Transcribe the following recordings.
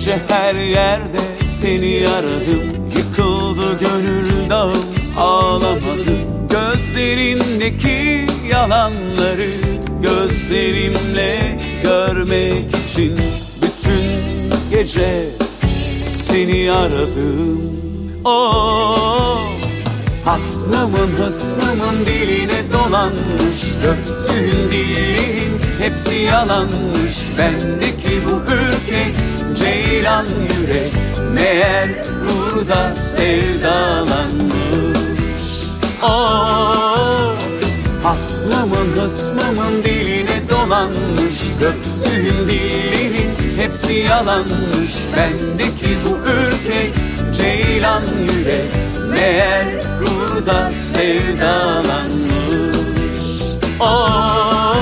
gece her yerde seni aradım, yıkıldı gönül dağım, ağlamadım. Gözlerindeki yalanları gözlerimle görmek için bütün gece seni aradım. Oh, hısmımın diline dolanmış, döktüğün dillerin hepsi yalanmış. Bendeki bu ürkek ceylan yürek meğer burada sevdalanmış. Oh, hısmımın diline dolanmış, döktüğün dillerin hepsi yalanmış. Bendeki bu ürkek ceylan yürek meğer burada sevdalanmış. Oh,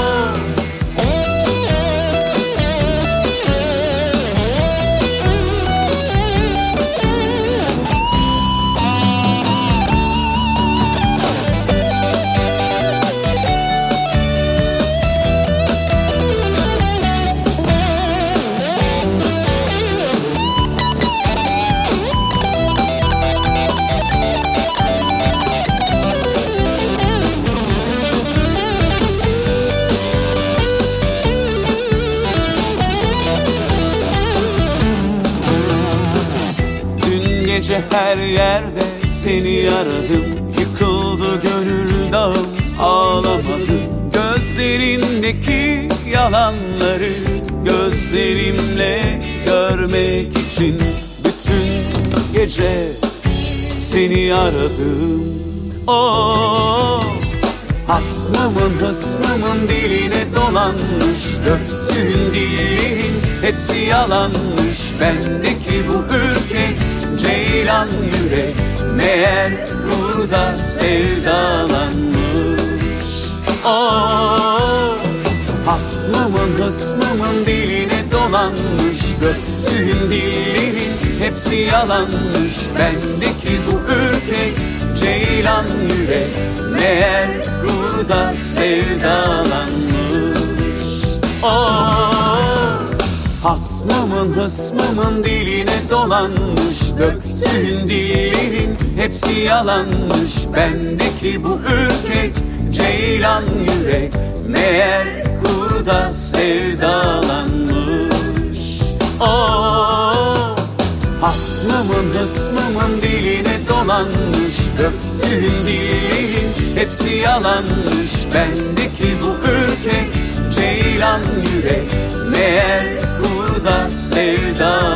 gece her yerde seni aradım, yıkıldı gönül dağım, ağlamadım. Gözlerindeki yalanları gözlerimle görmek için bütün gece seni aradım. Oh, hısmımın diline dolanmış, döktüğün dillerin hepsi yalanmış. Bendeki bu ürkek ceylan yürek meğer burada sevdalanmış. Oh, hısmımın diline dolanmış, döktüğün dillerin hepsi yalanmış. Bendeki bu ürkek ceylan yürek meğer burada sevdalanmış. Oh, hısmımın diline dolanmış, döktüğün dillerin hepsi yalanmış. Bendeki bu ürkek ceylan yürek meğer kurda sevdalanmış. Oh, hısmımın diline dolanmış, döktüğün dillerin hepsi yalanmış. Bendeki bu ürkek ceylan yürek meğer kurda sevdalanmış.